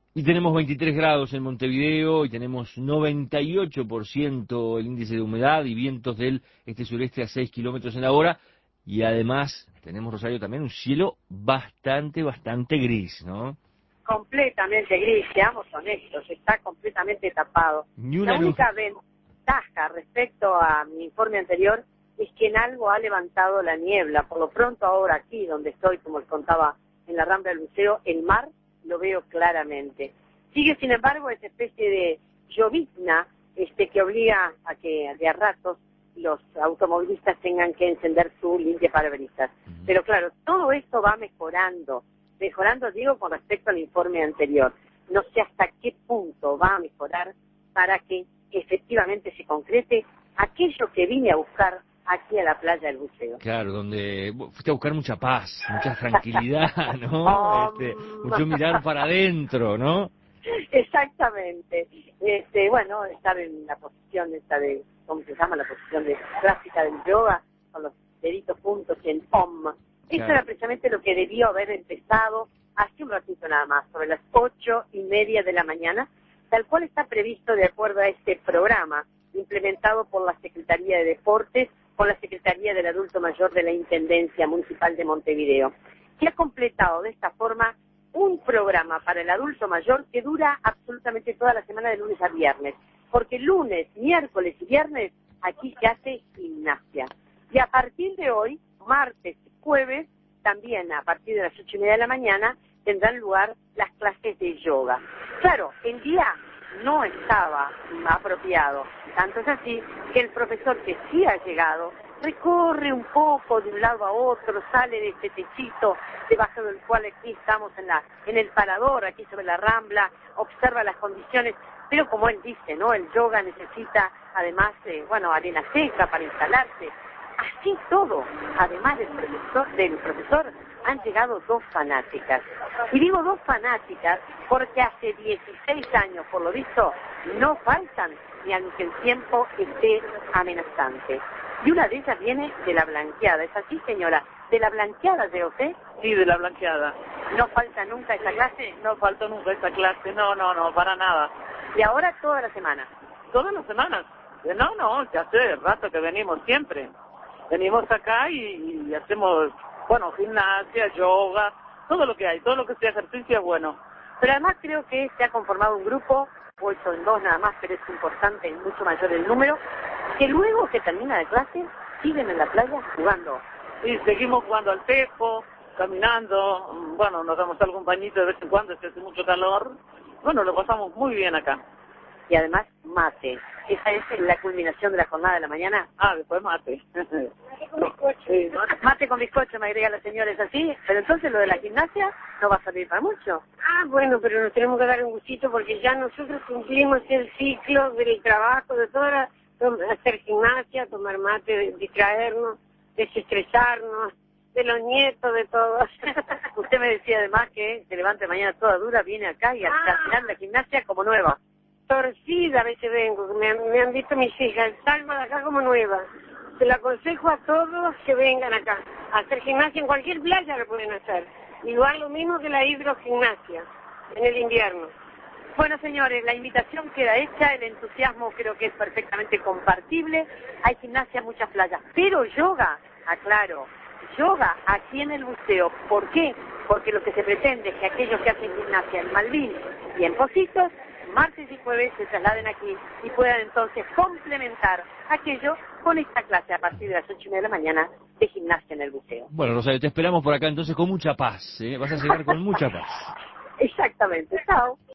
Y tenemos 23 grados en Montevideo y tenemos 98% el índice de humedad y vientos del este-sureste a 6 kilómetros en la hora. Y además tenemos, Rosario, también un cielo bastante gris, ¿no? Completamente gris, seamos honestos, está completamente tapado. Ni La una nube. única ventaja respecto a mi informe anterior es que en algo ha levantado la niebla. Por lo pronto ahora aquí donde estoy, como les contaba, en la Rambla del Buceo, el mar lo veo claramente. Sigue, sin embargo, esa especie de llovizna que obliga a que de a ratos los automovilistas tengan que encender su limpiaparabrisas. Pero claro, todo esto va mejorando, digo, con respecto al informe anterior. No sé hasta qué punto va a mejorar para que efectivamente se concrete aquello que vine a buscar aquí a la playa del Buceo. Claro, donde fuiste a buscar mucha paz, mucha tranquilidad, ¿no? Mucho mirar para adentro, ¿no? Exactamente. Bueno, estar en la posición esta de, ¿cómo se llama? La posición de clásica del yoga, con los deditos juntos en OM. Eso Claro. era precisamente lo que debió haber empezado hace un ratito nada más, sobre las 8:30 de la mañana, tal cual está previsto de acuerdo a este programa, implementado por la Secretaría de Deportes, con la Secretaría del Adulto Mayor de la Intendencia Municipal de Montevideo, que ha completado de esta forma un programa para el adulto mayor que dura absolutamente toda la semana de lunes a viernes, porque lunes, miércoles y viernes aquí se hace gimnasia. Y a partir de hoy, martes y jueves, también a partir de las 8:30 de la mañana, tendrán lugar las clases de yoga. Claro, el día no estaba apropiado, tanto es así que el profesor que sí ha llegado recorre un poco de un lado a otro, sale de este techito debajo del cual aquí estamos en el parador, aquí sobre la Rambla, observa las condiciones, pero como él dice, ¿no? El yoga necesita además, arena seca para instalarse. Así todo, además del profesor, han llegado dos fanáticas. Y digo dos fanáticas porque hace 16 años, por lo visto, no faltan ni aunque el tiempo esté amenazante. Y una de ellas viene de la Blanqueada. ¿Es así, señora? ¿De la Blanqueada llegó usted? Sí, de la Blanqueada. ¿No falta nunca esa clase? No falta nunca esta clase, no, para nada. ¿Y ahora toda la semana? Todas las semanas. No, ya hace rato que venimos siempre. Venimos acá y hacemos, gimnasia, yoga, todo lo que hay, todo lo que sea ejercicio es bueno. Pero además creo que se ha conformado un grupo, 8 en 2 nada más, pero es importante, mucho mayor el número, que luego que termina de clase, siguen en la playa jugando. Y seguimos jugando al tejo, caminando, nos damos algún bañito de vez en cuando, si hace mucho calor. Lo pasamos muy bien acá. Y además, mate. Esa es la culminación de la jornada de la mañana. Después mate. Mate con bizcocho. Sí, mate con bizcocho, me agrega la señora, ¿es así? Pero entonces lo de la gimnasia no va a servir para mucho. Bueno, pero nos tenemos que dar un gustito porque ya nosotros cumplimos el ciclo del trabajo, de toda hacer gimnasia, tomar mate, distraernos, desestresarnos, de los nietos, de todos. Usted me decía además que se levanta mañana toda dura, viene acá y al final la gimnasia como nueva. Torcida a veces vengo, me han visto mis hijas, salgo de acá como nueva. Se lo aconsejo a todos que vengan acá. A hacer gimnasia en cualquier playa lo pueden hacer. Igual lo mismo que la hidrogimnasia en el invierno. Bueno, señores, la invitación queda hecha, el entusiasmo creo que es perfectamente compartible. Hay gimnasia en muchas playas, pero yoga, aclaro, yoga aquí en el buceo. ¿Por qué? Porque lo que se pretende es que aquellos que hacen gimnasia en Malvin y en Pocitos, martes y jueves se trasladen aquí y puedan entonces complementar aquello con esta clase a partir de las 8:30 de la mañana de gimnasia en el buceo. Bueno, Rosario, te esperamos por acá entonces con mucha paz, ¿eh? Vas a llegar con mucha paz. Exactamente, chao.